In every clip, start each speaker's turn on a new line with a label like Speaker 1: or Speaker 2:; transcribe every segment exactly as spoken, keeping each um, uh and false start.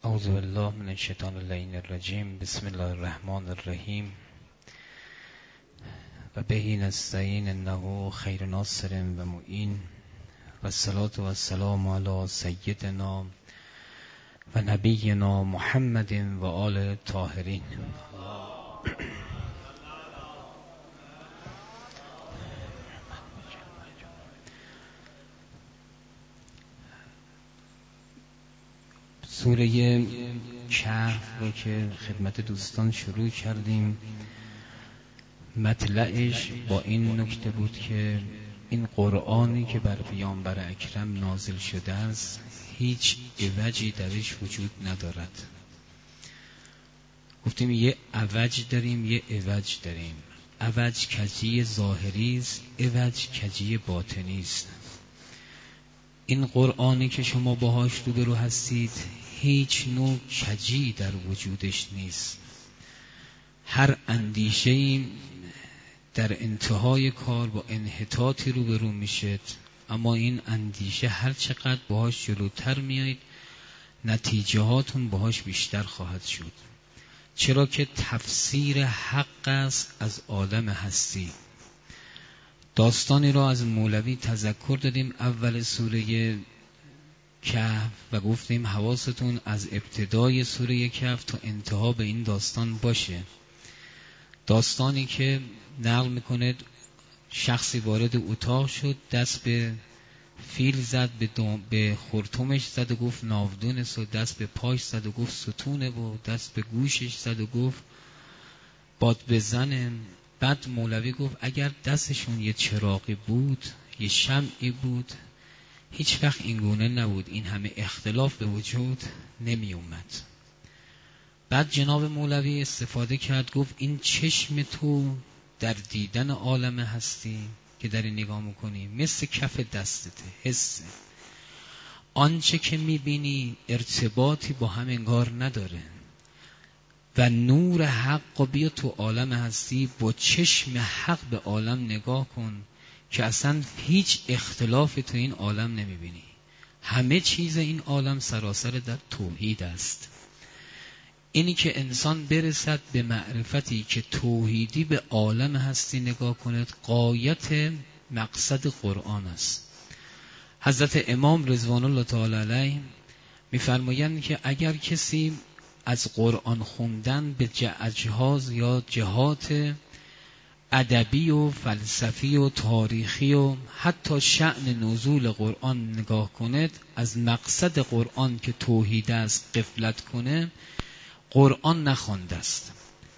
Speaker 1: اعوذ بالله من الشیطان اللعین الرجیم. بسم الله الرحمن الرحیم. و بهی نستعین انه خیر ناصر و معین و الصلاة و السلام علی سیدنا و نبینا محمد و آل طاهرین. سوره کهف رو که خدمت دوستان شروع کردیم، مطلعش با این نکته بود که این قرآنی که بر پیامبر اکرم نازل شده است هیچ عوجی درش وجود ندارد. گفتیم یه عوج داریم، یه عوج داریم. عوج کجی ظاهری است، عوج کجی باطنی است. این قرآنی که شما باهاش روبرو هستید هیچ نوع کجی در وجودش نیست. هر اندیشه‌ای در انتهای کار با انحطاطی روبرو میشد، اما این اندیشه هر چقدر باهاش جلوتر میایید نتیجه هاتون باهاش بیشتر خواهد شد، چرا که تفسیر حق است از عالم هستی. داستانی را از مولوی تذکر دادیم اول سوره کهف و گفتیم حواستون از ابتدای سوره کهف تا انتها به این داستان باشه. داستانی که نقل میکنه شخصی وارد اتاق شد، دست به فیل زد، به, به خرطومش زد و گفت ناودونست، و دست به پاش زد و گفت ستونه، و دست به گوشش زد و گفت باد بزنه. بعد مولوی گفت اگر دستشون یه چراغی بود، یه شمعی بود، هیچ وقت این گونه نبود، این همه اختلاف به وجود نمی اومد. بعد جناب مولوی استفاده کرد، گفت این چشم تو در دیدن عالم هستی که داری نگاه میکنی مثل کف دستته، حسه. آنچه که میبینی ارتباطی با هم انگار نداره و نور حق و بیا تو عالم هستی با چشم حق به عالم نگاه کن که اصلا هیچ اختلافی تو این عالم نمیبینی. همه چیز این عالم سراسر در توحید است. اینی که انسان برسد به معرفتی که توحیدی به عالم هستی نگاه کند، غایت مقصد قرآن است. حضرت امام رضوان الله تعالی علیه میفرمایند که اگر کسی از قرآن خوندن به اجهاز یا جهات ادبی و فلسفی و تاریخی و حتی شأن نزول قرآن نگاه کند، از مقصد قرآن که توحید است غفلت کنه، قرآن نخوانده است.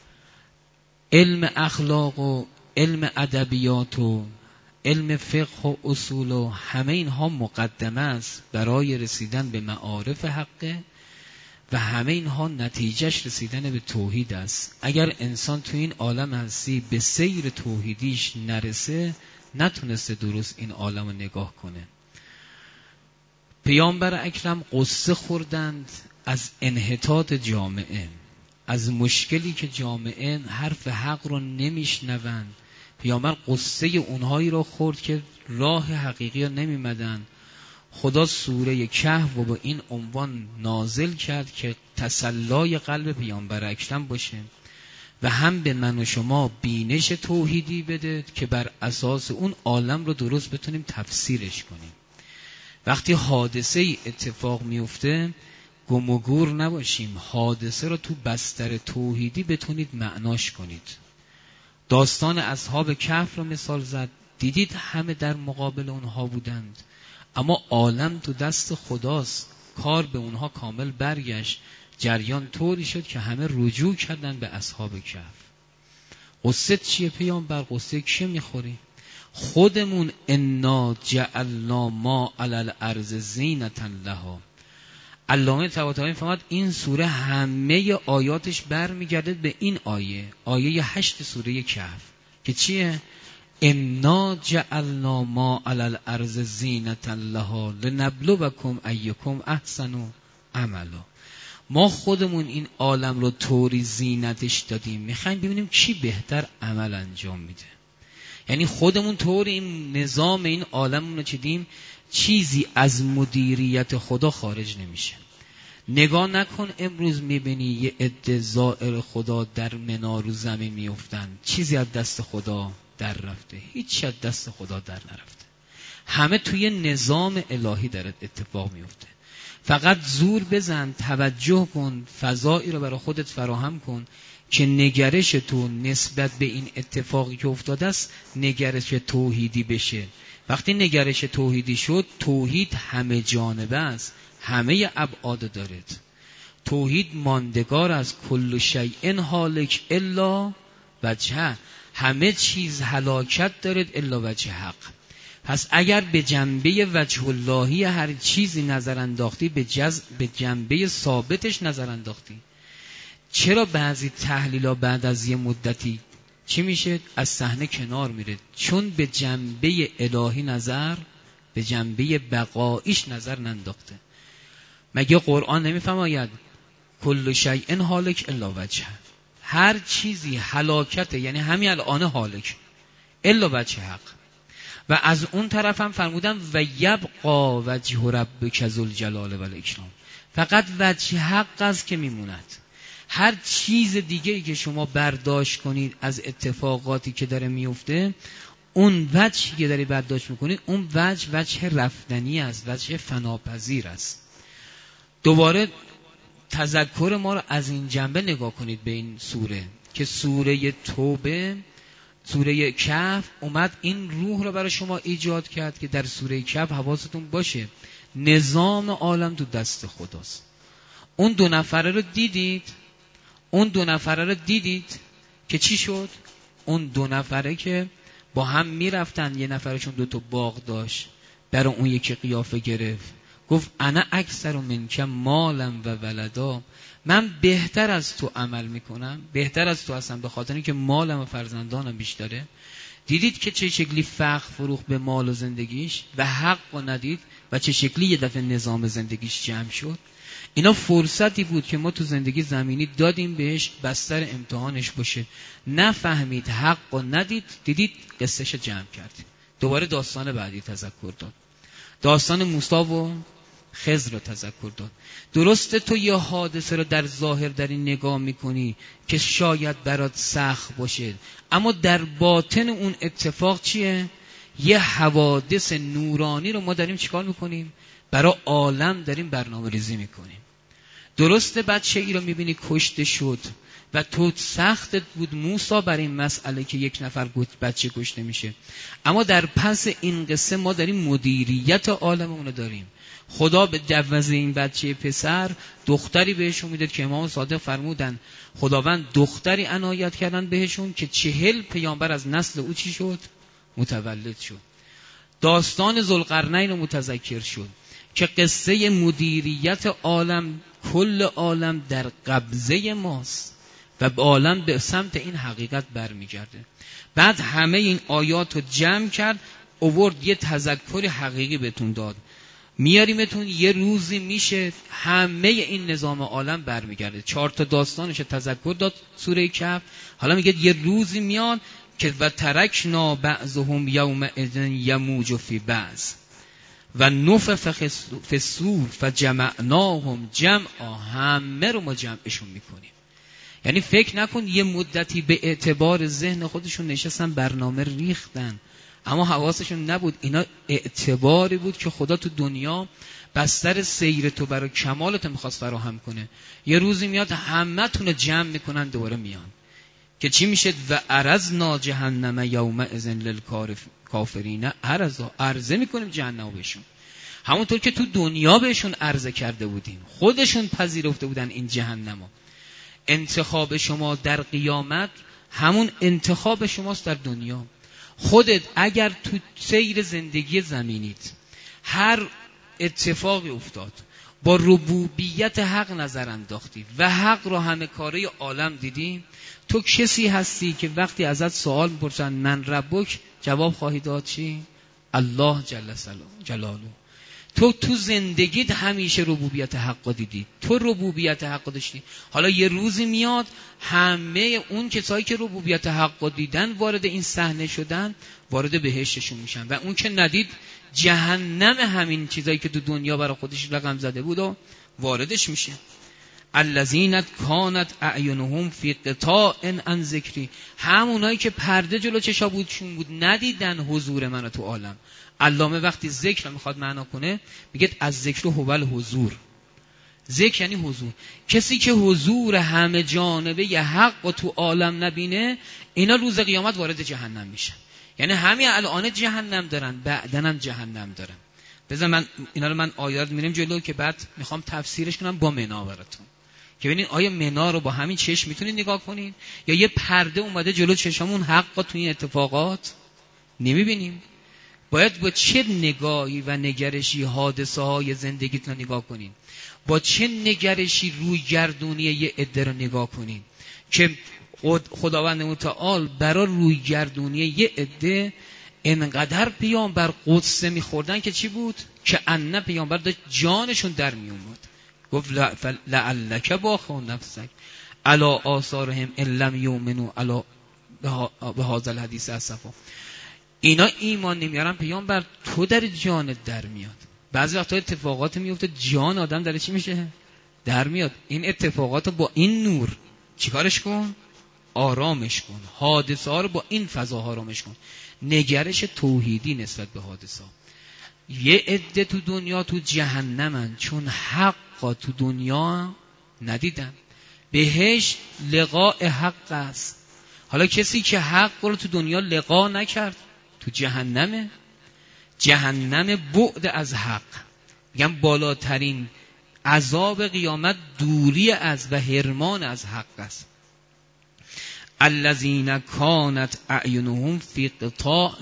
Speaker 1: علم اخلاق و علم ادبیات و علم فقه و اصول و همه اینها مقدمه است برای رسیدن به معارف حقه و همه اینها نتیجهش رسیدن به توحید است. اگر انسان تو این عالم هستی به سیر توحیدیش نرسه، نتونسته درست این عالم رو نگاه کنه. پیامبر اکرم قصه خوردند از انحطاط جامعه، از مشکلی که جامعه حرف حق رو نمیشنوند. پیامبر قصه اونهایی رو خورد که راه حقیقی رو نمیمدن. خدا سوره کهف و با این عنوان نازل کرد که تسلای قلب پیامبر اکرم باشه و هم به من و شما بینش توحیدی بده که بر اساس اون عالم رو درست بتونیم تفسیرش کنیم. وقتی حادثه اتفاق میفته گم و گور نباشیم، حادثه رو تو بستر توحیدی بتونید معناش کنید. داستان اصحاب کهف رو مثال زد، دیدید همه در مقابل اونها بودند، اما عالم تو دست خداست. کار به اونها کامل برگشت، جریان طوری شد که همه رجوع کردن به اصحاب کهف. قصه چیه پیامبر؟ قصه کیه میخوری؟ خودمون انا جعلنا ما علی الارض زینة لها. علامه طباطبایی فرمود این سوره همه آیاتش برمیگرده به این آیه، آیه هشت سوره کهف که چیه؟ انا جعلنا ما علی الارض زینة لها لنبلوکم ایکم احسن عملا. ما خودمون این عالم رو طوری زینتش دادیم، میخوایم ببینیم کی بهتر عمل انجام میده. یعنی خودمون طوری این نظام این عالم رو چیدیم چیزی از مدیریت خدا خارج نمیشه. نگاه نکن امروز میبینی یه عده زائر خدا در منار و زمین میافتن، چیزی از دست خدا در رفته؟ هیچ از دست خدا در نرفته. همه توی نظام الهی در اتفاق میفته. فقط زور بزن، توجه کن، فضایی رو برای خودت فراهم کن که نگرش تو نسبت به این اتفاقی که افتاده است نگرش توحیدی بشه. وقتی نگرش توحیدی شد، توحید همه جانبه است، همه ابعاد دارد. توحید ماندگار از کل شیء هالک الا وجهه، همه چیز هلاکت دارد الا وجه حق. پس اگر به جنبه وجه اللهی هر چیزی نظر انداختی، به جز به جنبه ثابتش نظر انداختی. چرا بعضی تحلیل‌ها بعد از یه مدتی چی میشه؟ از صحنه کنار میره، چون به جنبه الهی نظر، به جنبه بقایش نظر ننداخته. مگه قرآن نمیفرماید کل شیء هالک الا وجهه؟ هر چیزی هلاکته، یعنی همین الان هالک الا وجه حق. و از اون طرف هم فرمودن و یبقا وجه ربک ذوالجلال و الاکرام، فقط وجه حق است که میموند. هر چیز دیگه ای که شما برداشت کنید از اتفاقاتی که داره میفته، اون وجهی که داری برداشت میکنید، اون وجه وجه رفتنی است، وجه فناپذیر است. دوباره تذکر ما رو از این جنبه نگاه کنید به این سوره که سوره توبه، سوره کهف اومد این روح رو برای شما ایجاد کرد که در سوره کهف حواستون باشه نظام عالم تو دست خداست. اون دو نفره رو دیدید؟ اون دو نفره رو دیدید که چی شد؟ اون دو نفره که با هم میرفتن، یه نفرشون دو تا باغ داشت، برای اون یکی قیافه گرفت، گفت انا اکثر منک مالا و ولدا، من بهتر از تو عمل میکنم، بهتر از تو هستم به خاطر اینکه مالم و فرزندانم بیشتره. دیدید که چه شکلی فخر فروخت به مال و زندگیش و حق و ندید و چه شکلی یه دفعه نظام زندگیش جمع شد. اینا فرصتی بود که ما تو زندگی زمینی دادیم بهش بستر امتحانش باشه، نفهمید حق و ندید، دیدید قصهش جمع کردید. دوباره داستان بعدی تذکر داد، داستان موسی و خضر رو تذکر داد. درسته تو یه حادثه رو در ظاهر در این نگاه میکنی که شاید برات سخت باشه، اما در باطن اون اتفاق چیه؟ یه حوادث نورانی رو ما داریم چیکار میکنیم؟ برای عالم داریم برنامه ریزی میکنیم. درسته بچه ای رو میبینی کشته شد و تو سختت بود موسی برای این مسئله که یک نفر بچه کشته میشه، اما در پس این قصه ما داریم مدیریت عالممون رو داریم. خدا به جوز این بچه پسر دختری بهشون میداد که امام صادق فرمودن خداوند دختری عنایت کردن بهشون که چهل پیامبر از نسل او چی شد؟ متولد شد. داستان ذوالقرنین رو متذکر شد که قصه مدیریت عالم، کل عالم در قبضه ماست و به عالم به سمت این حقیقت برمیگرده. بعد همه این آیات رو جمع کرد، آورد یه تذکر حقیقی بهتون داد. میاریمتون یه روزی میشه همه این نظام عالم برمیگرده. چهار تا داستانش تذکر داد سوره کهف. حالا میگه یه روزی میاد که و ترکنا بعضهم یومئذ یموج فی بعض و نفخ فی الصور فجمعناهم جمعا، همه رو ما جمعشون میکنیم. یعنی فکر نکن یه مدتی به اعتبار ذهن خودشون نشستن برنامه ریختن، اما حواسشون نبود. اینا اعتباری بود که خدا تو دنیا بستر سیر تو برای کمالت میخواست فراهم کنه. یه روزی میاد همه تون جمع میکنن دوباره میان که چی میشه؟ و عرضنا جهنم یومئذ للکافرین عرضا، عرضه میکنیم جهنم بهشون، همونطور که تو دنیا بهشون عرضه کرده بودیم، خودشون پذیرفته بودن این جهنمو. انتخاب شما در قیامت همون انتخاب شماست در دنیا. خودت اگر تو سیر زندگی زمینیت هر اتفاقی افتاد با ربوبیت حق نظر انداختی و حق را همه کاره عالم دیدی، تو کسی هستی که وقتی ازت سوال می‌پرسن من ربک، جواب خواهی داد چی؟ الله جل جلاله. تو تو زندگیت همیشه ربوبیت حق دیدی، تو ربوبیت حق داشتی. حالا یه روزی میاد همه اون کسایی که ربوبیت حق دیدن وارد این صحنه شدن، وارد بهشتشون میشن، و اون که ندید جهنم همین چیزایی که تو دنیا برای خودش رقم زده بود و واردش میشه. الذین کانت اعینهم فی غطاء عن ذکری، همونایی که پرده جلو چشابودشون بود ندیدن حضور منو تو عالم. علامه وقتی ذکر میخواد معنا کنه میگه از ذکر هو الحضور. ذکر یعنی حضور. کسی که حضور همه جانبه ی حق و تو عالم نبینه، اینا روز قیامت وارد جهنم میشن. یعنی همین الان جهنم دارن، بعدن هم جهنم دارن. بذار من اینا رو من آیات میریم جلو که بعد میخوام تفسیرش کنم با منا براتون که ببینید آیا منا رو با همین چشم میتونید نگاه کنین یا یه پرده اومده جلو چشمون حق تو این اتفاقات نمیبینیم. باید با چه نگاهی و نگرشی حادثه های زندگیتون رو نگاه کنین، با چه نگرشی روی گردونی یه عده رو نگاه کنین که خداوند متعال برای روی گردونی یه عده انقدر پیامبر قدسه میخوردن که چی بود؟ که انه پیامبر داشت جانشون در میومد. گفت لعلک باخو نفسک علی آثارهم ان لم یؤمنوا علی بهذا الحدیث اسفا. اینا ایمان نمیارن پیامبر، تو در جانت در میاد. بعضی وقتا اتفاقات میفته جان آدم در چی میشه؟ در میاد. این اتفاقات با این نور چیکارش کن؟ آرامش کن. حادثه ها رو با این فضاها آرامش کن. نگرش توحیدی نسبت به حادثه ها. یه عده تو دنیا تو جهنمن چون حق تو دنیا ندیدن. بهش لقاء حق است. حالا کسی که حق رو تو دنیا لقا نکرد تو جهنمه. جهنم بعد از حق. میگم بالاترین عذاب قیامت دوری از و حرمان از حق است. الذین کانت اعینهم فی غطاء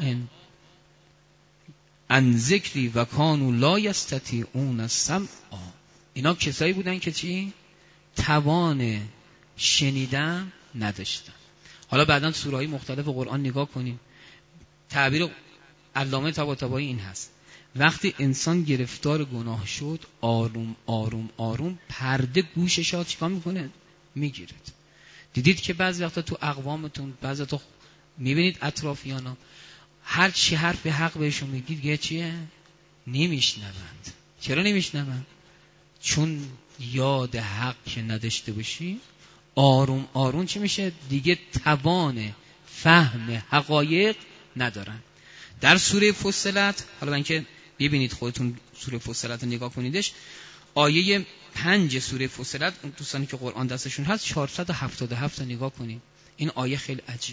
Speaker 1: عن ذکری و کانوا لا یستطیعون السمع. اینا کسایی بودن که چی؟ توان شنیدن نداشتن. حالا بعداً سوره‌های مختلف قرآن نگاه کنیم. تعبیر علامه طباطبایی این هست: وقتی انسان گرفتار گناه شد آروم آروم آروم پرده گوشش ها چیکار میکنه؟ میگیرد. دیدید که بعضی وقتا تو اقوامتون بعضی وقتا میبینید اطرافیانا هر چی حرف حق بهشون میگید یه چیه؟ نمیشنوند. چرا نمیشنوند؟ چون یاد حق که نداشته باشی آروم آروم چی میشه؟ دیگه توان فهم حقایق ندارن. در سوره فصلت، حالا من که ببینید خودتون سوره فصلت رو نگاه کنیدش، آیه پنج سوره فصلت، اون دوستانی که قرآن دستشون هست چهارصد و هفتاد و هفت نگاه کنید. این آیه خیلی عجیب.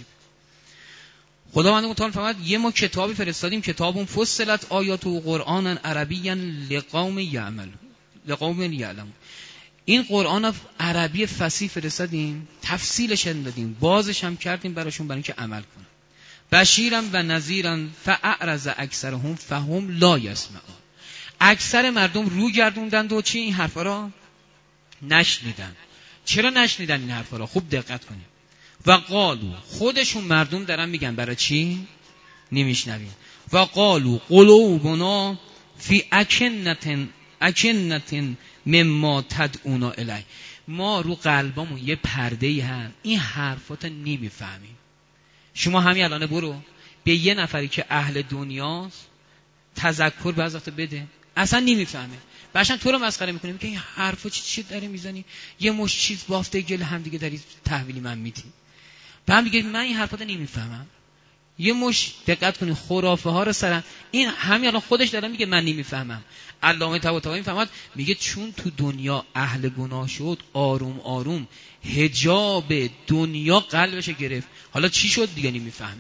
Speaker 1: خداوند متعال فرمود یه ما کتابی فرستادیم، کتابون فصلت آیات و قرآن عربی لقوم یعمل لقوم یعلم. این قرآن عربی فصیح فرستادیم، تفصیلش دادیم، بازش هم کردیم براشون برای اینکه عمل کنن. بشیرم و نذیرم فاعرض اکثرهم فهم لا یسمعون. اکثر مردم رو گردوندند و چی این حرفا را نشنیدن. چرا نشنیدن این حرفا را؟ خوب دقت کنید. و قالو، خودشون مردم دارن میگن برای چی نمیشنویم. و قالو قلوبنا فی اکنتن اکنتن مما تدعونا الی. ما رو قلبمون یه پرده‌ای هست، این حرفات نمیفهمیم. شما همین الان برو به یه نفری که اهل دنیاست تذکر بعضی وقت بده، اصلا نمیفهمه. باشن تو رو مسخره میکنه، میگه این حرفا چی چی داری میزنی؟ یه مش چیز بافته گل هم دیگه داری تحویلی من میدی. بعد میگه من این حرفا رو نمیفهمم. یه مش دقت کنید خرافه ها رو سرن. این همین الان خودش داره میگه من نمیفهمم. علامه طباطبایی میفهمد، میگه چون تو دنیا اهل گناه شد آروم آروم حجاب دنیا قلبش گرفت. حالا چی شد دیگه نمیفهمه.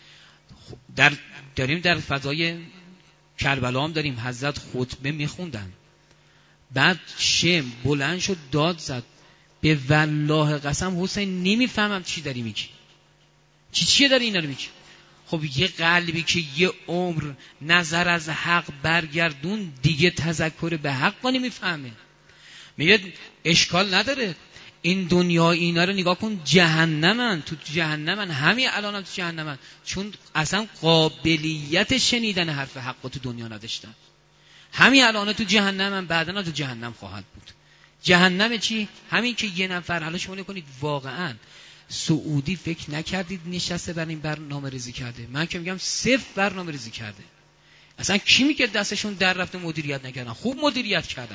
Speaker 1: در داریم در فضای کربلا هم داریم حضرت خطبه میخوندن، بعد شم بلند شد داد زد به والله قسم حسین نمیفهمم چی داری میگی، چی چیه داری اینا رو میگی. خب یه قلبی که یه عمر نظر از حق برگردون دیگه تذکر به حق نمیفهمه. میگه اشکال نداره، این دنیا اینا رو نگاه کن جهنمن، تو جهنمن، همین الان هم تو جهنمن، چون اصلا قابلیت شنیدن حرف حق تو دنیا نداشتن. همین الان تو جهنمن، بعداً تو جهنم خواهد بود. جهنم چی؟ همین که یه نفر، حالا شما نکنید واقعاً سعودی فکر نکردید نشسته بر این برنامه ریزی کرده. من که میگم صفر برنامه ریزی کرده. اصلا کی میگه دستشون در رفته مدیریت نکردن؟ خوب مدیریت کردن.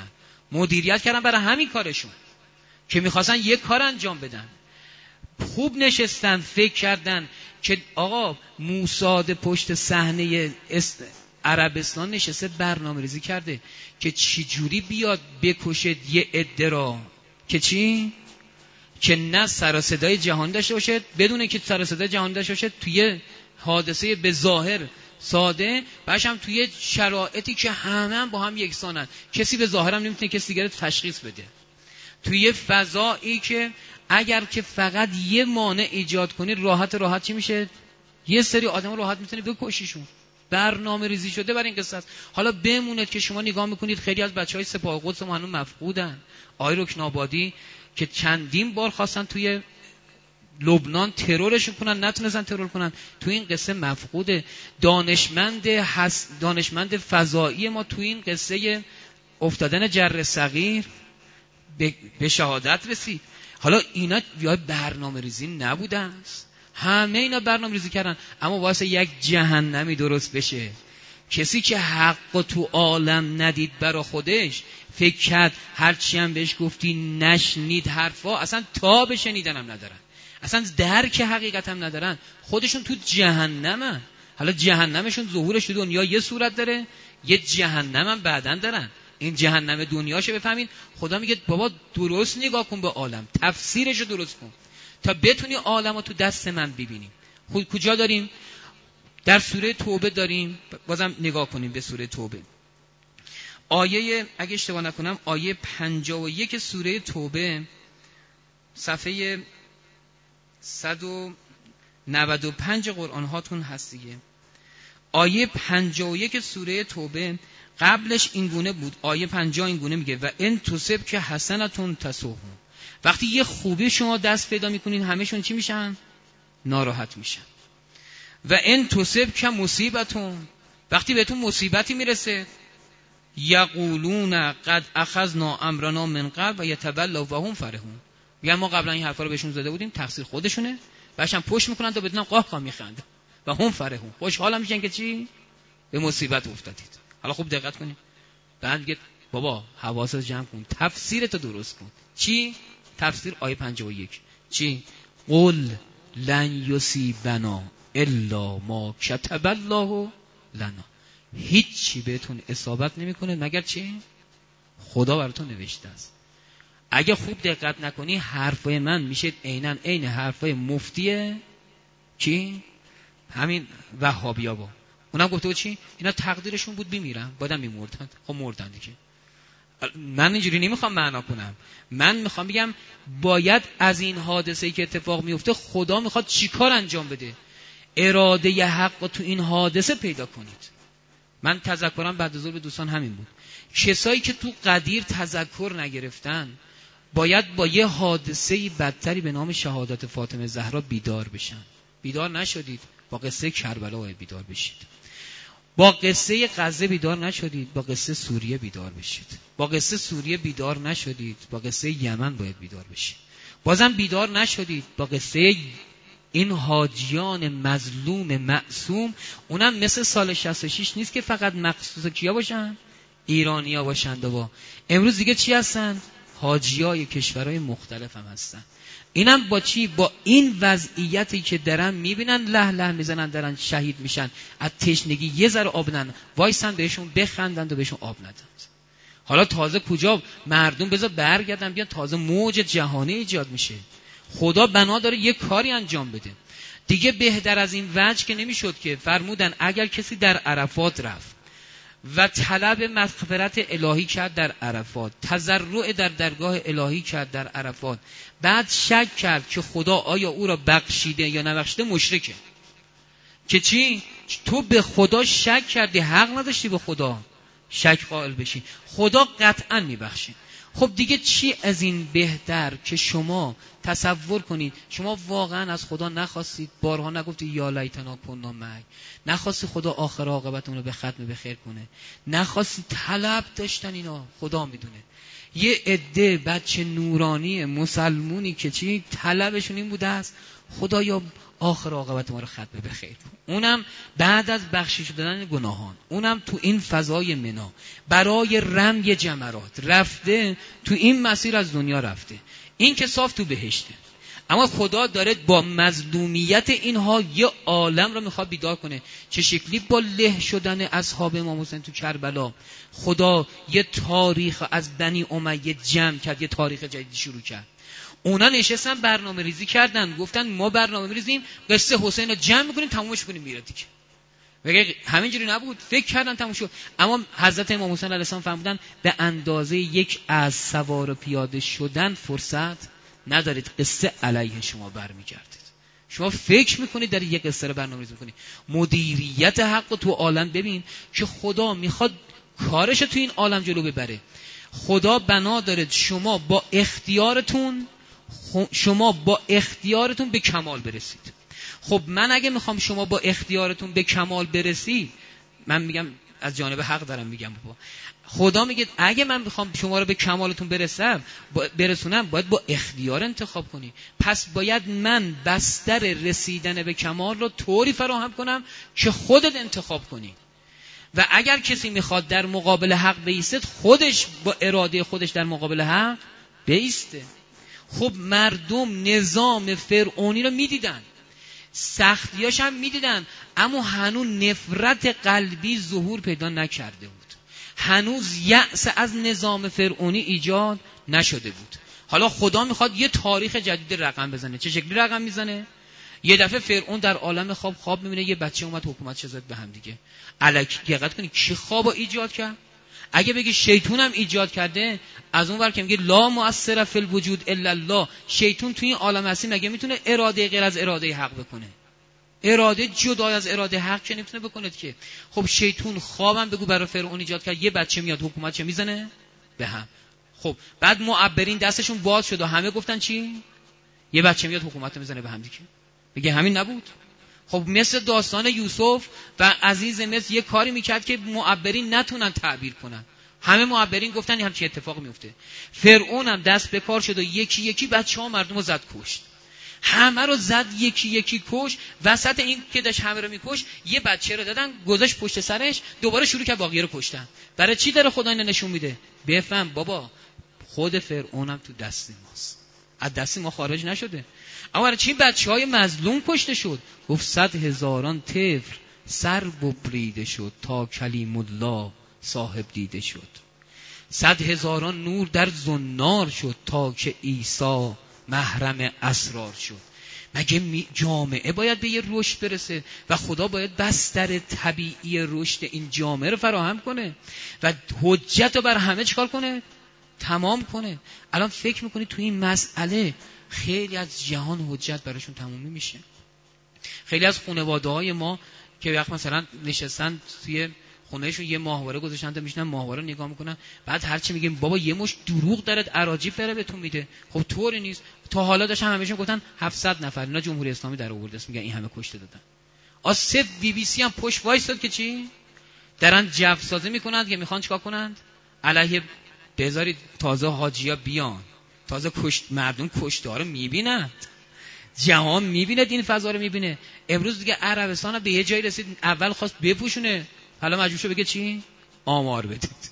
Speaker 1: مدیریت کردن برای همین کارشون که میخواستن یک کار انجام بدن. خوب نشستن فکر کردن که آقا موساد پشت صحنه است... عربستان نشسته برنامه ریزی کرده که چی جوری بیاد بکشه یه عده را که چی؟ که نه سر و صدای جهان داشته باشه، بدونه که سر و صدای جهان داشته باشه، توی حادثه به ظاهر ساده، بعدش هم توی شرایطی که همه هم با هم یکسانن، کسی به ظاهر هم نمیتونه کسی دیگه تشخیص بده، توی فضایی که اگر که فقط یه مانع ایجاد کنی راحت راحت چی میشه؟ یه سری آدم راحت میتونه بکشیشون. برنامه ریزی شده برای این قصه است. حالا بموند که شما نگاه میکنید خیلی از بچهای سپاه قدس ما هنوز مفقودن. آقای رکنابادی که چندین بار خواستن توی لبنان ترورشون کنن نتونستن ترور کنن، توی این قصه مفقوده. دانشمند حس... دانشمند فضایی ما توی این قصه افتادن جره صغیر به, به شهادت رسید. حالا اینا یا برنامه ریزی نبوده است، همه اینا برنامه ریزی کردن، اما واسه یک جهنمی درست بشه. کسی که حق تو عالم ندید برا خودش، فکر کرد هرچی هم بهش گفتی نشنید حرفا، اصلا تا به شنیدن هم ندارن، اصلا درک حقیقت هم ندارن، خودشون تو جهنمن. حالا جهنمشون ظهورش تو دنیا یه صورت داره، یه جهنم هم بعدن دارن. این جهنم دنیاشو بفهمین. خدا میگه بابا درست نگاه کن به عالم، تفسیرشو درست کن تا بتونی عالمو تو دست من ببینیم. خود کجا داریم؟ در سوره توبه داریم. بازم نگاه کنیم به سوره توبه. آیه اگه اشتباه نکنم آیه پنجاه و یک سوره توبه، صفحه صد و نود و پنج قرآن هاتون هست دیگه. آیه پنجاه و یک سوره توبه قبلش این گونه بود. آیه پنجاه این گونه میگه و ان تصب که حسنتون تسوهم. وقتی یه خوبی شما دست پیدا میکنین همهشون چی میشن؟ ناراحت میشن. و ان تصب که مصیبتون، وقتی بهتون مصیبتی میرسه، یقولون قد اخذنا امرنا من قبل و یتولوا وهم فرحون. میگن ما قبلا این حرفا رو بهشون زده بودیم، تقصیر خودشونه، باشن پشت میکنن تا بدونن قاه قاه میخنده و هم فرحون، خوشحال میشن که چی؟ به مصیبت افتادید. حالا خوب دقت کنید. بعد میگه بابا حواست جمع کن، تفسیرتو درست کن. چی؟ تفسیر آیه پنجاه و یک چی؟ قل لن یصیبنا الا ما کتب الله لنا. هیچی بهتون اصابت نمیکنه مگر چی؟ خدا براتون نوشته است. اگه خوب دقت نکنی حرفای من میشه عیناً عین حرفای مفتیه کی؟ همین وهابیا با اونم گفته بود چی؟ اینا تقدیرشون بود بمیرن، بعدم میمردن. خب مردن دیگه. من اینجوری نمیخوام معنا کنم، من میخوام بگم باید از این حادثه‌ای که اتفاق میفته خدا میخواد چیکار انجام بده، اراده ی حق تو این حادثه پیدا کنید. من تذکرم بعد از ظهر به دوستان همین بود. کسایی که تو قدیر تذکر نگرفتن باید با یه حادثه‌ای بدتری به نام شهادت فاطمه زهرا بیدار بشن. بیدار نشدید، با قصه کربلا باید بیدار بشید. با قصه غزه بیدار نشدید، با قصه سوریه بیدار بشید. با قصه سوریه بیدار نشدید، با قصه یمن باید بیدار بشید. بازم بیدار نشدید، با قصه این حاجیان مظلوم معصوم، اونم مثل سال شصت و شش نیست که فقط مخصوص کیا باشن؟ ایرانیا باشند. و امروز دیگه چی هستن؟ حاجیای کشورهای مختلف هم هستن. اینم با چی؟ با این وضعیتی که درن میبینن له له میزنن، درن شهید میشن، از تشنگی یه ذره آب ندن، وایسن بهشون بخندند و بهشون آب ندن. حالا تازه کجا مردم بذار برگردن بیان، تازه موج جهانی ایجاد میشه. خدا بنا داره یه کاری انجام بده دیگه. بهتر از این وجه که نمیشد که فرمودن اگر کسی در عرفات رفت و طلب مغفرت الهی کرد در عرفات، تضرع در درگاه الهی کرد در عرفات، بعد شک کرد که خدا آیا او را بخشیده یا نبخشیده، مشرکه. که چی؟ تو به خدا شک کردی، حق نداشتی به خدا شک قائل بشی، خدا قطعا میبخشه. خب دیگه چی از این بهتر که شما تصور کنید شما واقعا از خدا نخواستید، بارها نگفتی یا لیتنا کنا معک، نخواستی خدا آخر عاقبتون رو به ختم به خیر کنه، نخواستی، طلب داشتن اینا، خدا میدونه. یه عده بچه نورانی مسلمونی که چی طلبشون این بوده است خدایا آخر عاقبت ما رو ختم به خیر. اونم بعد از بخشش دادن گناهان، اونم تو این فضای منا برای رمی جمرات رفته، تو این مسیر از دنیا رفته، این که صاف تو بهشته. اما خدا داره با مظلومیت اینها یه عالم رو میخواد بیدار کنه. چه شکلی با له شدن اصحاب امام حسین تو کربلا خدا یه تاریخ از بنی امیه جمع کرد، یه تاریخ جدید شروع کرد. اونا نشستن برنامه ریزی کردن، گفتن ما برنامه ریزیم قصه حسین رو جمع میکنیم تمومش کنیم میره دیگه. بگه همینجوری نبود، فکر کردن تموم شد. اما حضرت امام حسین علیه السلام فرمودن به اندازه یک از سوار پیاده شدن فرصت ندارید، قصه علیه شما برمیگردید. شما فکر میکنید در یک قصه رو برنامه‌ریزی میکنید. مدیریت حق تو عالم ببین که خدا میخواد کارش تو این عالم جلو ببره. خدا بنا داره شما با اختیارتون شما با اختیارتون به کمال برسید. خب من اگه میخوام شما با اختیارتون به کمال برسید، من میگم از جانب حق دارم میگم بابا، خدا میگه اگه من میخوام شما رو به کمالتون برسم برسونم باید با اختیار انتخاب کنی. پس باید من بستر رسیدن به کمال رو طوری فراهم کنم که خودت انتخاب کنی. و اگر کسی میخواد در مقابل حق بایسته، خودش با اراده خودش در مقابل حق بایسته. خب مردم نظام فرعونی رو میدیدن، سختیاش هم میدیدن، اما هنوز نفرت قلبی ظهور پیدا نکرده بود. هنوز یأس از نظام فرعونی ایجاد نشده بود. حالا خدا میخواد یه تاریخ جدید رقم بزنه. چه شکلی رقم میزنه؟ یه دفعه فرعون در عالم خواب خواب میبینه یه بچه اومد حکومت زد به هم دیگه. الکی دقت کنید کی خوابو ایجاد کرد؟ اگه بگی شیطون هم ایجاد کرده، از اون ور که میگه لا مؤثر فی الوجود الا الله، شیطون توی این عالم هستی مگه میتونه اراده غیر از اراده حق بکنه؟ اراده جدا از اراده حق که نمیتونه بکنه که. خب شیطون خوابم بگو برای فرعون ایجاد کرد، یه بچه میاد حکومت چه میزنه به هم. خب بعد معبرین دستشون باز شد و همه گفتن چی؟ یه بچه میاد حکومت میزنه به هم دیگه. میگه همین نبود؟ خب مثل داستان یوسف و عزیز مصر یه کاری میکرد که معبرین نتونن تعبیر کنن. همه معبرین گفتن همچین اتفاق میفته. فرعون هم دست به کار شد و یکی یکی بچه‌ها مردم رو زد کشت. همه رو زد یکی یکی کش. وسط این که داشت همه رو میکش یه بچه رو دادن گذاشت پشت سرش، دوباره شروع کرد باقی رو کشتن. برای چی داره خدا اینو نشون میده؟ بفهم بابا خود فرعون هم تو دست ماست، از دست ما خارج نشده. اما برای چی بچهای مظلوم کشته شد؟ گفت صد هزاران طفل سر ببریده شد تا کلیم الله صاحب دیده شد. صد هزاران نور در زنار شد تا که عیسی محرم اسرار شد. مگه جامعه باید به یه رشد برسه و خدا باید بستر طبیعی رشد این جامعه رو فراهم کنه و حجت رو بر همه چکار کنه؟ تمام کنه. الان فکر میکنی توی این مسئله خیلی از جهان حجت براشون تمومی میشه. خیلی از خانواده های ما که وقت مثلا نشستن توی خونهشون یه ماهواره گذاشتن تا میشنن ماهواره نگاه میکنن، بعد هرچی میگیم بابا یه مش دروغ دارد اراجیف داره بهتون میده. خب طوری نیست. تا حالا داشتن همهشون گفتن هفتصد نفر اینا جمهوری اسلامی در آورده است، میگن این همه کشته دادن. آسف بی بی سی هم پشت وایساد که چی دارن جو سازی میکنند که میخوان چیکار کنند علیه بذارید تازه حاجیا بیان، تازه کشت مردم کشتار میبینند، جهان میبیند این فضا رو میبینه. امروز دیگه عربستان هم به یه جایی رسید اول خواست بپوشونه، حالا مجبور شد بگه چی؟ آمار بدید.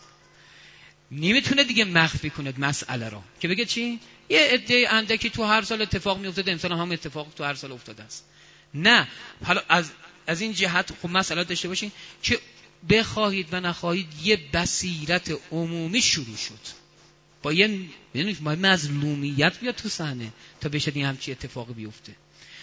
Speaker 1: نمیتونه دیگه مخفی کنه مسئله رو که بگه چی؟ یه عده اندکی تو هر سال اتفاق میافتاد، امسال هم, هم اتفاق تو هر سال افتاده است. نه، حالا از از این جهت خب مسئله داشته باشین که بخواهید و نخواهید یه بصیرت عمومی شروع شد. با یه ببینید ما مظلومیت بیاد تو صحنه تا بشه این همچی اتفاقی بیفته.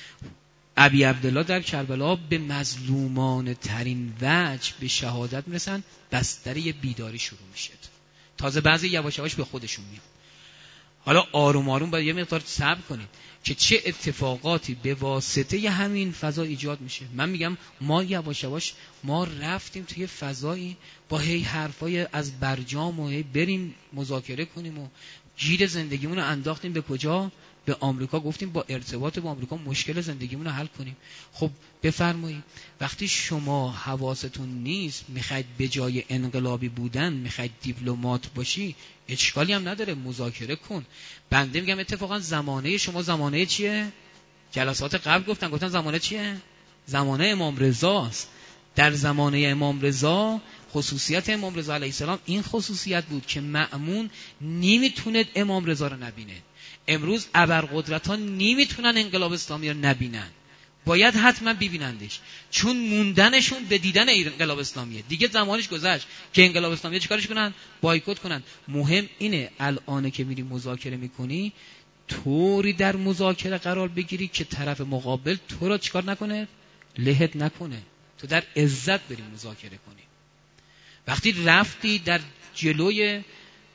Speaker 1: ابی عبدالله در کربلا به مظلومان ترین وجه به شهادت میرسن، بستر یه بیداری شروع میشه. تازه بعضی یواش یواش به خودشون میاد. حالا آروم آروم باید یه مقدار صبر کنید که چه اتفاقاتی به واسطه همین فضا ایجاد میشه. من میگم ما یواش یواش ما رفتیم توی فضایی با هی حرفای از برجام و هی بریم مذاکره کنیم و گیر زندگیمون رو انداختیم به کجا؟ به آمریکا. گفتیم با ارتباط با آمریکا مشکل زندگیمون رو حل کنیم. خب بفرمایید وقتی شما حواستون نیست میخواید به جای انقلابی بودن میخواید دیپلمات باشی، اشکالی هم نداره، مذاکره کن. بنده میگم اتفاقا زمانه شما زمانه چیه؟ جلسات قبل گفتن گفتن زمانه چیه؟ زمانه امام رضاست. در زمانه امام رضا خصوصیت امام رضا علیه السلام این خصوصیت بود که مأمون نمیتونه امام رضا رو نبینه. امروز ابرقدرتان نمیتونن انقلاب اسلامی رو نبینن، باید حتما ببینندش، چون موندنشون به دیدن انقلاب اسلامیه. دیگه زمانش گذشت که انقلاب اسلامی چیکارش کنن؟ بایکوت کنن. مهم اینه الان که میری مذاکره میکنی طوری در مذاکره قرار بگیری که طرف مقابل تو را چیکار نکنه؟ لهت نکنه، تو در عزت بری مذاکره کنی. وقتی رفتی در جلوی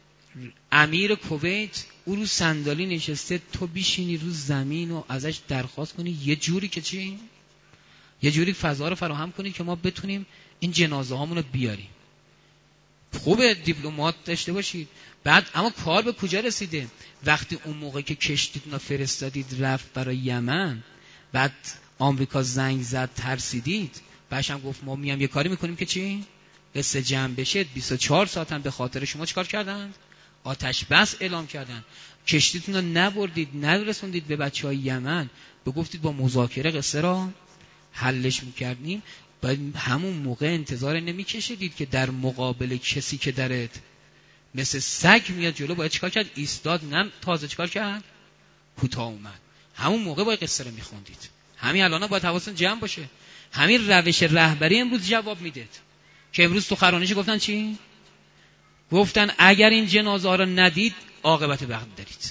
Speaker 1: امیر کویت، او رو صندلی نشسته، تو بیشینی رو زمین و ازش درخواست کنی یه جوری که چی؟ یه جوری فضا رو فراهم کنی که ما بتونیم این جنازه هامون رو بیاریم. خوبه دیپلمات داشته باشید. بعد اما کار به کجا رسیده؟ وقتی اون موقع که کشتیتون رو فرستادید رفت برای یمن، بعد آمریکا زنگ زد ترسیدید، بعدش هم گفت ما میام یه کاری میکنیم که چی؟ قصه جمع بشه. بیست و چهار ساعت هم به خاطر شما چیکار کردن؟ آتش بس اعلام کردن. کشتیتون رو نبردید، نرسوندید به بچهای یمن، بگفتید با مذاکره قصه را حلش میکردیم. باید همون موقع انتظار نمیکشیدید که در مقابل کسی که درت مثل سگ میاد جلو باید چیکار کرد؟ ایستاد. نم تازه چیکار کرد؟ کوتاه اومد. همون موقع باید قصه رو میخوندید. همین الان باید حواستون جمع باشه. همین روش رهبری امروز جواب میده که امروز تو خرانیش گفتن چی؟ گفتن اگر این جنازه ها رو ندید عاقبت بد دارید.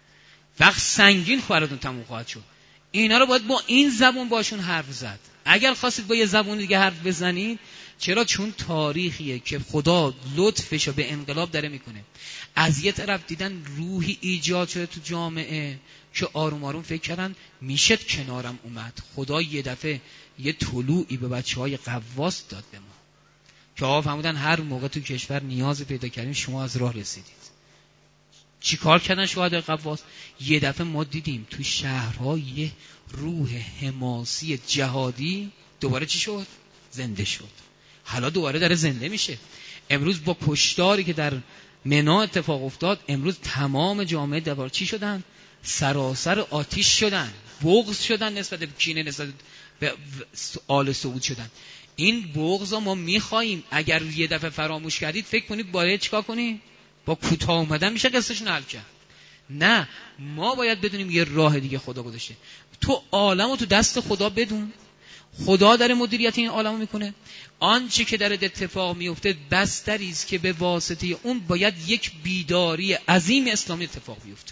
Speaker 1: وقت سنگین براتون تموم خواهد شد. اینا رو باید با این زبون باشون حرف زد. اگر خواستید با یه زبون دیگه حرف بزنید، چرا؟ چون تاریخیه که خدا لطفشو به انقلاب داره میکنه. از یه طرف دیدن روحی ایجاد شده تو جامعه که آروم آروم فکر کردن میشد کنارم اومد. خدا یه دفعه یه طلوعی به بچهای قواس داد به ما که آقا فهمیدن هر موقع تو کشور نیاز پیدا کردیم شما از راه رسیدید. چی کار کردن شهدای قواس؟ یه دفعه ما دیدیم تو شهرها یه روح حماسی جهادی دوباره چی شد؟ زنده شد. حالا دوباره داره زنده میشه. امروز با کشتاری که در منا اتفاق افتاد، امروز تمام جامعه دوباره چی شدن؟ سراسر آتش شدن، بغض شدن، نسبت به کینه، نسبت به آل سعود شدن. این بغضا ما میخواییم. اگر یه دفعه فراموش کردید فکر کنید باید چیکار کنید؟ با کوتاه اومدن میشه قصهشون حل کرد. نه، ما باید بدونیم یه راه دیگه خدا گذاشته. تو عالمو تو دست خدا بدون. خدا داره مدیریت این عالمو میکنه. آنچه که در اتفاق میفته بستری است که به واسطه اون باید یک بیداری عظیم اسلامی اتفاق بیفته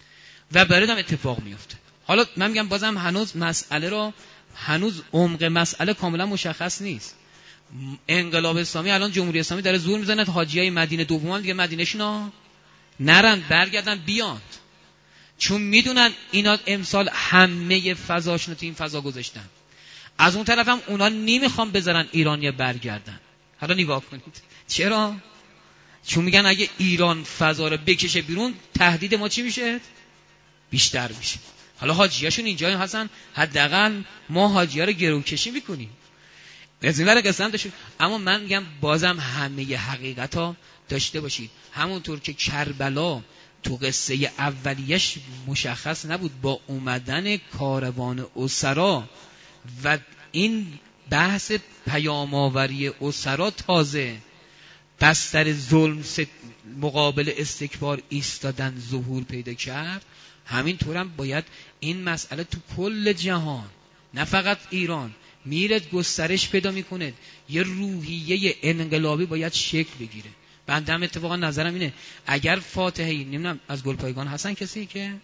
Speaker 1: و برای هم اتفاق میفته. حالا من میگم بازم هنوز مسئله را هنوز عمق مسئله کاملا مشخص نیست. انقلاب اسلامی الان جمهوری اسلامی داره زور میزنه حاجیای مدینه دوم هم دیگه مدینه‌شون نرن، برگردن بیان، چون میدونن اینا امسال همه فضاشون رو تو این فضا گذاشتن. از اون طرف هم اونا نمیخوان بذارن ایرانی برگردن. حالا نگاه کنید چرا؟ چون میگن اگه ایران فضا رو بکشه بیرون تهدید ما چی میشه؟ بیشتر میشه. حالا حاجیاشون اینجا هستن، حداقل ما حاجی‌ها رو گروکشی میکنیم. از این ور قسم داشت. اما من میگم بازم همه حقیقتا داشته باشید. همونطور که کربلا تو قصه اولیش مشخص نبود، با اومدن کاروان اسرا و این بحث پیام‌آوری اسرا تازه بستر ظلم مقابل استکبار ایستادن ظهور پیدا کرد. همینطور هم باید این مسئله تو کل جهان، نه فقط ایران، میرد گسترش پیدا میکنه. یه روحیه انقلابی باید شکل بگیره. بنده هم اتفاقا نظرم اینه اگر فاتحه‌ای نمیدونم از گلپایگان هستن کسی که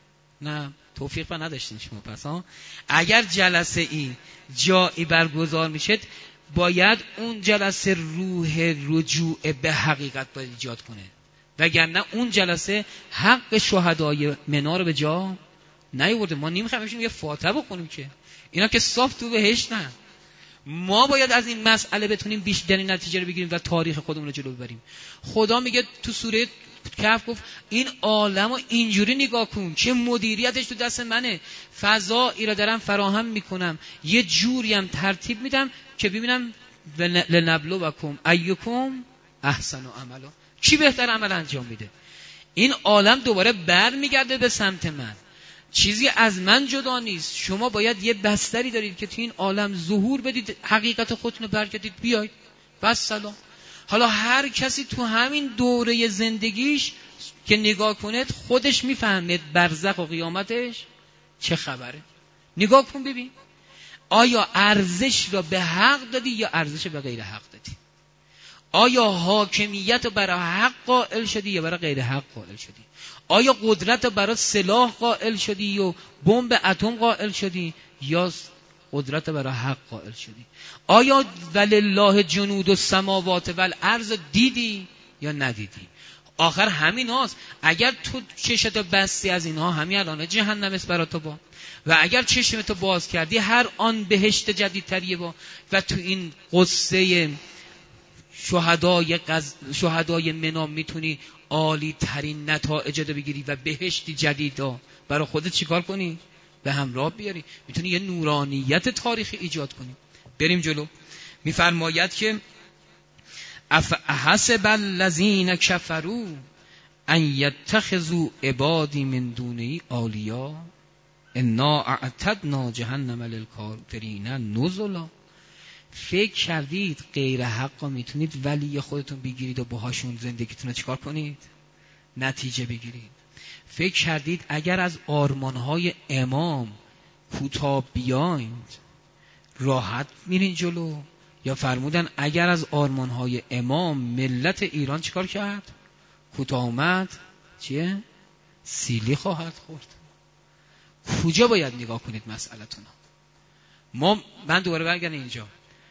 Speaker 1: نه توفیق با نداشتین شما، پس ها اگر جلسه ای جایی برگزار میشد باید اون جلسه روح رجوع به حقیقت باید ایجاد کنه، وگرنه اون جلسه حق شهدای منا رو به جا نیاورده. ما نمیخوایم بشیم یه فاتحه بخونیم که اینا که صاف تو بهشت نه. ما باید از این مسئله بتونیم بیشترین نتیجه رو بگیریم و تاریخ خودمون رو جلو ببریم. خدا میگه تو سوره کهف گفت این عالمو اینجوری نگاه کن که مدیریتش تو دست منه، فضایی رو دارم فراهم میکنم، یه جوری هم ترتیب میدم که ببینم لنبلوکم ایکم احسن عملا، کی بهتر عمل انجام میده. این عالم دوباره بر میگرده به سمت من. چیزی از من جدا نیست. شما باید یه بستری دارید که تو این عالم ظهور بدید، حقیقت خودتون رو برگردید، بیاید بس سلام. حالا هر کسی تو همین دوره زندگیش که نگاه کنه خودش میفهمه برزخ و قیامتش چه خبره. نگاه کن ببین آیا ارزش را به حق دادی یا ارزش به غیر حق دادی؟ آیا حاکمیت رو برای حق قائل شدی یا برای غیر حق قائل شدی؟ آیا قدرت رو برای سلاح قائل شدی یا بمب اتم قائل شدی یا قدرت رو برای حق قائل شدی؟ آیا ولله جنود السماوات والارض دیدی یا ندیدی؟ آخر همین هاست. اگر تو چشمتو بستی از اینها، همین الان جهنم است برای تو با، و اگر چشمتو باز کردی هر آن بهشت جدیدتریه با. و تو این قصه شهدای غز... شهدای منی میتونی عالی ترین نتایج رو بگیری و بهشتی جدید برای خودت چیکار کنی؟ به همراه بیاری. میتونی یه نورانیت تاریخی ایجاد کنی. بریم جلو. میفرماید که افحسب الذین کفروا ان یتخذوا عبادی من دونی اولیاء انا اعتدنا جهنم للکافرین نزلا. فکر کردید غیر حق میتونید ولی خودتون بگیرید و باهاشون زندگیتون رو چیکار کنید؟ نتیجه بگیرید. فکر کردید اگر از آرمانهای امام کوتاه بیایید راحت میرین جلو؟ یا فرمودن اگر از آرمانهای امام ملت ایران چیکار کرد؟ کوتاه اومد چیه؟ سیلی خواهد خورد. کجا باید نگاه کنید مسئلتون؟ ما من دوباره برگردم اینجا.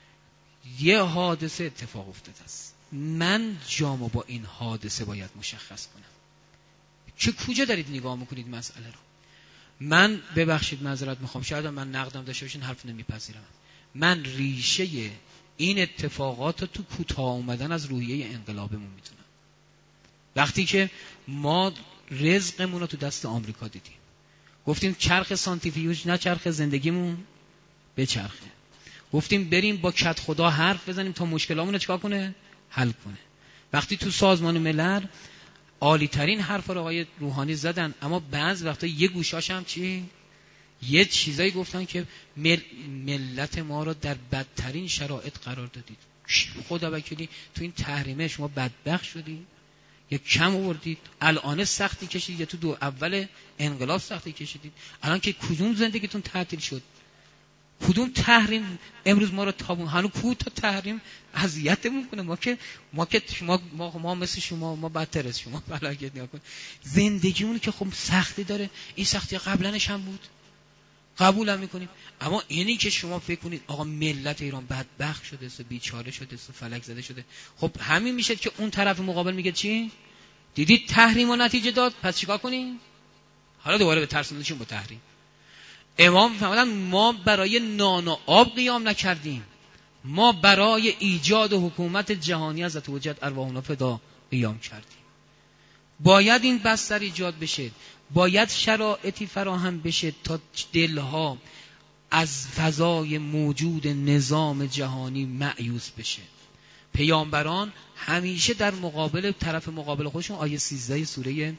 Speaker 1: یه حادثه اتفاق افتاده است، من جامو با این حادثه باید مشخص کنم که کجا دارید نگاه میکنید مسئله رو. من ببخشید معذرت میخوام، شاید من نقدم داشته باشین، حرف نمیپذیرم. من ریشه این اتفاقات رو تو کوتاه اومدن از روحیه انقلابمون میتونم. وقتی که ما رزقمون رو تو دست آمریکا دیدیم، گفتیم چرخ سانتریفیوژ نه چرخ زندگیمون به چرخه. گفتیم بریم با کت خدا حرف بزنیم تا مشکلامون رو چیکار کنه؟ حل کنه. وقتی تو سازمان ملل عالی ترین حرفا رو آقای روحانی زدن، اما بعض وقتا یه گوشاش هم چی؟ یه چیزایی گفتن که مل... ملت ما رو در بدترین شرایط قرار دادید. خدا وکیلی تو این تحریمه شما بدبخت شدید یا کم آوردید؟ الان سختی کشیدید یا تو دو اول انقلاب سختی کشیدید؟ الان که کدوم زندگیتون تعطیل شد؟ کدوم تحریم امروز ما رو تابون؟ هنوز کو تا تحریم اذیتمون کنه؟ ما که ما که شما ما, ما مثل شما، ما بدتر از شما بلاگت نگاه کن. زندگیمون که خب سختی داره، این سختی قبلنش هم بود، قبول هم میکنیم. اما اینی که شما فکر کنید آقا ملت ایران بدبخت شده است، بیچاره شده است، فلک زده شده، خب همین میشه که اون طرف مقابل میگه چی؟ دیدید تحریم و نتیجه داد، پس چیکار کنیم؟ حالا دوباره به ترسوندشون با تحریم. امام فرمودن ما برای نان و آب قیام نکردیم، ما برای ایجاد حکومت جهانی از توجد ارواحنا فدا قیام کردیم. باید این بستر ایجاد بشه، باید شرایطی فراهم بشه تا دلها از فضای موجود نظام جهانی مأیوس بشه. پیامبران همیشه در مقابل طرف مقابل خودشون، آیه سیزده سوره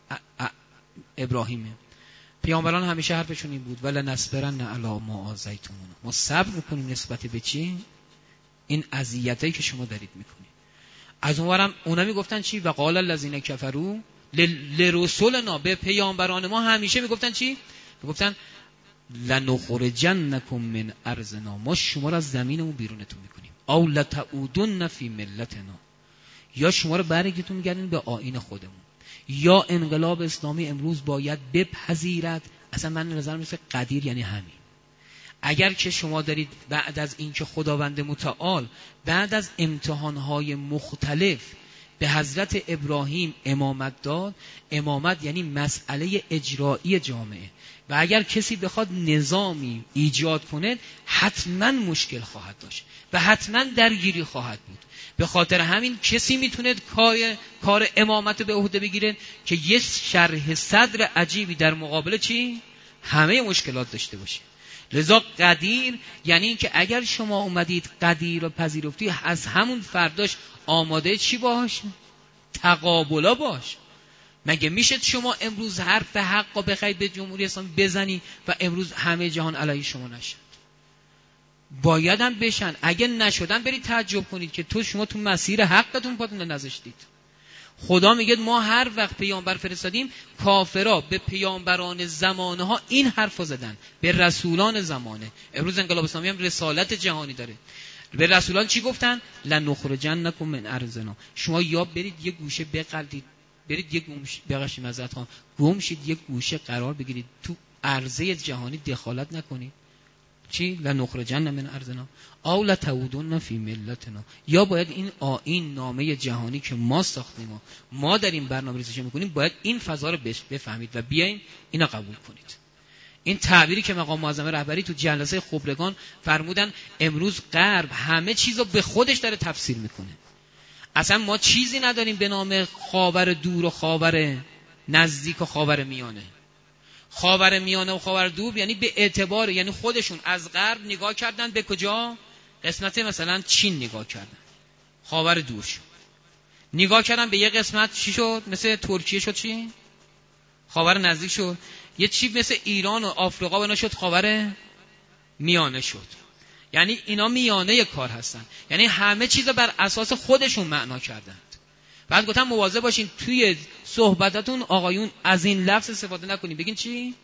Speaker 1: ابراهیمه، پیامبران همیشه حرفشون این بود ولنصبرن علی ما آذیتمون، ما صبر میکنیم نسبت به چی؟ این اذیتایی که شما دارید میکنید. از اونورم اونا میگفتن چی؟ و قال الذین کفروا لرسولنا، به پیامبران ما همیشه میگفتن چی؟ میگفتن لنخرجنکم من ارضنا، ما شما را از زمینمون بیرونتون میکنیم، او لتعودن فی ملتنا، یا شما رو برگردون میگردین به آیین خودمون، یا انقلاب اسلامی امروز باید بپذیرد. اصلا من نظرم مثل قدیر یعنی همین. اگر که شما دارید بعد از اینکه خداوند متعال بعد از امتحانهای مختلف به حضرت ابراهیم امامت داد، امامت یعنی مسئله اجرایی جامعه، و اگر کسی بخواد نظامی ایجاد کنه حتما مشکل خواهد داشت و حتما درگیری خواهد بود. به خاطر همین کسی میتونه کار کار امامت به عهده بگیره که یه شرح صدر عجیبی در مقابل چی؟ همه مشکلات داشته باشه. لذا قدیر یعنی این که اگر شما اومدید قدیر رو پذیرفتی، از همون فرداش آماده چی باش؟ تقابلا باش. مگه میشه شما امروز حرف حق رو بخواید به جمهوری اسلامی بزنی و امروز همه جهان علیه شما نشد؟ باید هم بشن. اگه نشدن برید تعجب کنید که تو شما تو مسیر حقتون پاتون نذاشتید. خدا میگه ما هر وقت پیامبر فرستادیم کافرها به پیامبران زمانه ها این حرفا زدن، به رسولان زمانه. امروز انقلاب اسلامی هم رسالت جهانی داره. به رسولان چی گفتن؟ لنخرجنکم من ارضنا. شما یا برید یه گوشه بقلدید، برید یه گوشه بغشید مزت ها گم شید، یه گوشه قرار بگیرید، تو عرضه جهانی دخالت نکنید. چی؟ لنخرجن من ارضنا او لتعودن فی ملتنا. یا باید این آیین نامه جهانی که ما ساختیم و ما در این برنامه ریزش میکنیم، باید این فضا رو بفهمید و بیاین اینا قبول کنید. این تعبیری که مقام معظم رهبری تو جلسه خبرگان فرمودن، امروز غرب همه چیز رو به خودش داره تفسیر میکنه. اصلا ما چیزی نداریم به نام خاور دور و خاور نزدیک و خاور میانه. خاور میانه و خاور دور یعنی به اعتبار، یعنی خودشون از غرب نگاه کردن به کجا؟ قسمت مثلا چین نگاه کردن، خاور دور شد. نگاه کردن به یه قسمت چی شد؟ مثل ترکیه شد چی؟ خاور نزدیک شد. یه چی مثل ایران و آفریقا بنا شد خاور میانه شد. یعنی اینا میانه کار هستن، یعنی همه چیز بر اساس خودشون معنا کردند. بعد گفتم مواظب باشین توی صحبتاتون آقایون از این لفظ استفاده نکنین. بگین چی؟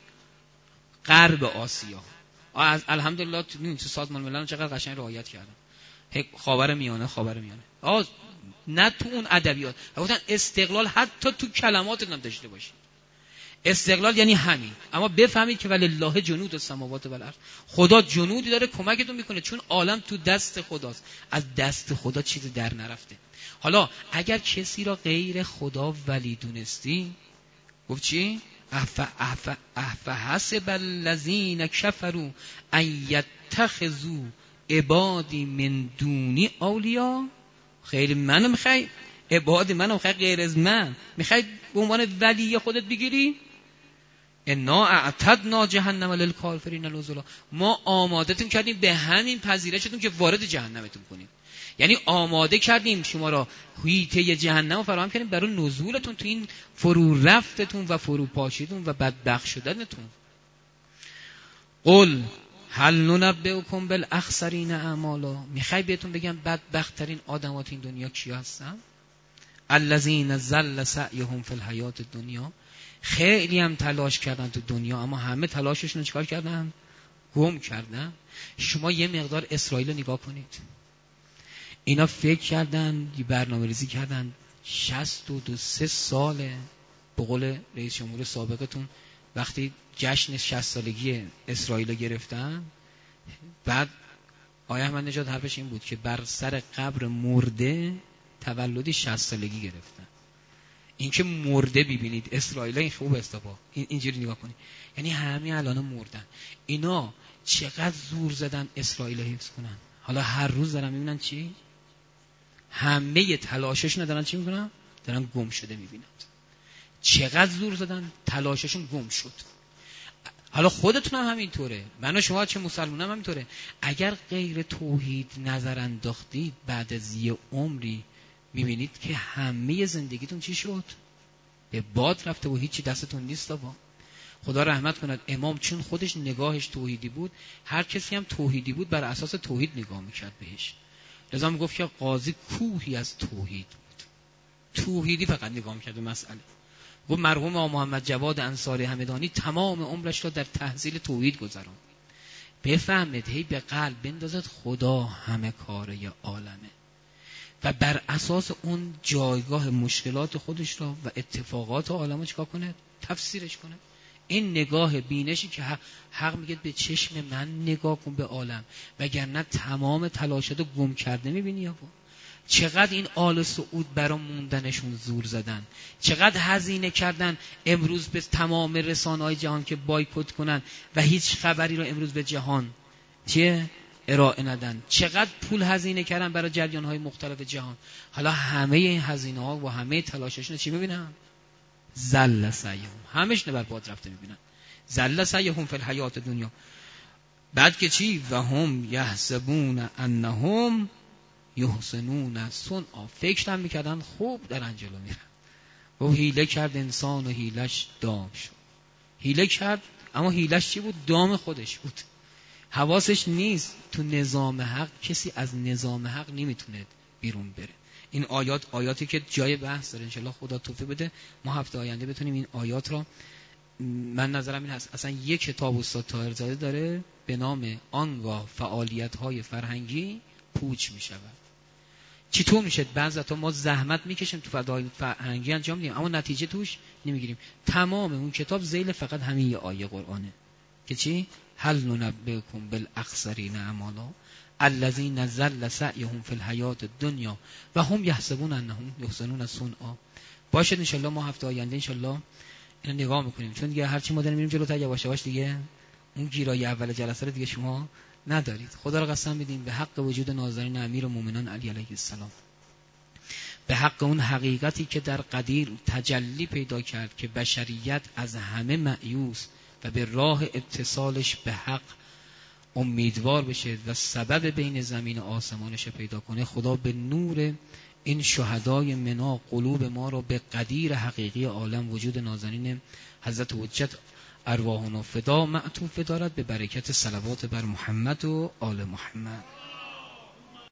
Speaker 1: غرب آسیا. از الحمدلله تو سازمان ملل چقدر قشنگ رعایت کردن. خاور میانه، خاور میانه. آ نه تو اون ادبیات. گفتن استقلال حتی تو کلماتتون هم داشته باشین. استقلال یعنی همین. اما بفهمید که ولله جنود السماوات و الارض. خدا جنودی داره کمکتون میکنه، چون عالم تو دست خداست. از دست خدا چیزی در نرفته. حالا اگر کسی را غیر خدا ولی دونستی، گفت چی؟ اف اف اف حسب الذین کفروا ان یتخذوا عبادی من دونی اولیاء. خیلی منو میخوای عبادی منو میخوای غیر از من میخوای به عنوان ولی خودت بگیری؟ انا اعتدنا جهنم للکافرین نزلا. ما آمادهتون کردیم به همین پذیرشتون که وارد جهنمتون کنیم. یعنی آماده کردیم شما را، حیطه جهنم رو فراهم کردیم برای نزولتون تو این فرو رفتتون و فرو پاشیدون و بدبخت شدنتون. قل هل ننبئکم بالاخسرین اعمالا. میخوای بهتون بگم بدبخت ترین آدمات این دنیا کیا هستن؟ الذین ضل سعیهم فی الحیات الدنیا. خیلی هم تلاش کردن تو دنیا، اما همه تلاششون رو چیکار کردن؟ گم کردن. شما یه مقدار اسرائیل رو نگاه کنید. اینا فکر کردن، یه برنامه ریزی کردن، شصت و دو سه ساله به قول رئیس جمهور سابقتون وقتی جشن شصت سالگی اسرائیل گرفتن، بعد آیه احمد نژاد حرفش این بود که بر سر قبر مرده تولدی شصت سالگی گرفتن. این که مرده ببینید اسرائیل این خوب استفا این اینجوری نگاه کنید، یعنی همین الان مردن. اینا چقدر زور زدن اسرائیل حفظ کنن. حالا هر روز دارن میبینن چی؟ همه تلاششون دارن چی میکنن؟ دارن گم شده میبینن. چقدر زور زدن تلاششون گم شد. حالا خودتون هم همینطوره، من و شما چه مسلمان هم همینطوره. اگر غیر توحید نظر انداختید بعد از یه عمری میبینید که همه زندگیتون چی شد؟ به باد رفته و هیچی دستتون نیست. با خدا رحمت کند امام چون خودش نگاهش توحیدی بود، هر کسی هم توحیدی بود بر اساس توحید نگاه میکرد بهش. لذا میگفت که قاضی کوهی از توحید بود، توحیدی فقط نگاه میکرد به مسئله. گفت مرحوم آقا محمد جواد انصاری همدانی تمام عمرش را در تحصیل توحید گذراند. بفهمید هی به قلب بندازد خدا همه کاره عالمه و بر اساس اون جایگاه مشکلات خودش را و اتفاقات عالمو چیکار کنه؟ تفسیرش کنه. این نگاه بینشی که حق, حق میگه به چشم من نگاه کن به عالم، وگرنه تمام تلاشات گم کرده میبینی. یا چقدر این آل سعود برا موندنشون زور زدن، چقدر هزینه کردن امروز به تمام رسانه‌های جهان که بایکوت کنن و هیچ خبری رو امروز به جهان چیه؟ ارائه ندن. چقدر پول هزینه کردن برای جریان‌های مختلف جهان. حالا همه این هزینه‌ها و همه تلاششون چی می‌بینن؟ زل سعیهم، همش نبر باد رفته می‌بینن. زل سعیهم فی الحیات دنیا. بعد که چی؟ و هم یحسبون انهم یحسنون صنعا. فکر هم می‌کردن خوب دارن جلو میرن. و حیله کرد انسان و حیلش دام شد. حیله کرد اما حیلش چی بود؟ دام خودش بود. حواسش نیست. تو نظام حق کسی از نظام حق نمیتونه بیرون بره. این آیات آیاتی که جای بحث داره، انشالله خدا توفیق بده ما هفته آینده بتونیم این آیات را، من نظرم این هست اصلا یک کتاب استاد طاهرزاده داره به نام آنگاه فعالیت‌های فرهنگی پوچ می‌شود. چطور میشه؟ بعضی ما زحمت میکشیم تو فعالیت فرهنگی انجام میدیم اما نتیجه توش نمیگیریم. تمام اون کتاب ذیل فقط همین یه آیه قرآنه که چی؟ هل ننبئکم بالاخسرین اعمالا الذین ضل سعیهم فی الحیات الدنیا و هم یحسبون انهم یحسنون صنعا. باشه ان شاء الله ما هفته آینده ان شاء الله اینو نگاه میکنیم، چون دیگه هر چی ما داریم میریم جلوتر یواش یواش دیگه اون گیرای اول جلسه رو دیگه شما ندارید. خدا رو قسم بدیم به حق وجود نازنین امیرالمومنین علی علیه السلام، به حق اون حقیقتی که در قدیر تجلی پیدا کرد که بشریت از همه مایوس و به راه اتصالش به حق امیدوار بشه و سبب بین زمین و آسمانش پیدا کنه. خدا به نور این شهدای منا قلوب ما را به قدیر حقیقی عالم وجود نازنین حضرت حجت ارواحنا فدا معطوف دارد به برکت صلوات بر محمد و آل محمد.